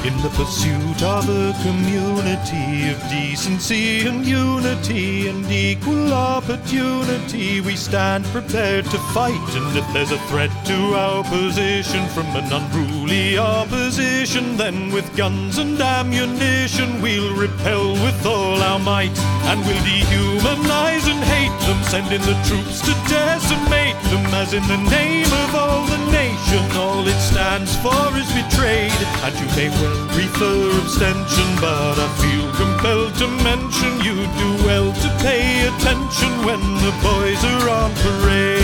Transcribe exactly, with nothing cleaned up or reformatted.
In the pursuit of a community of decency and unity and equal opportunity, we stand prepared to fight. And if there's a threat to our position from an unruly opposition, then with guns and ammunition we'll repel with all our might. And we'll dehumanize and hate them, send in the troops to decimate them, as in the name of all the nation all it stands for is betrayed. And you may well prefer abstention, but I feel compelled to mention you do well to pay attention when the boys are on parade.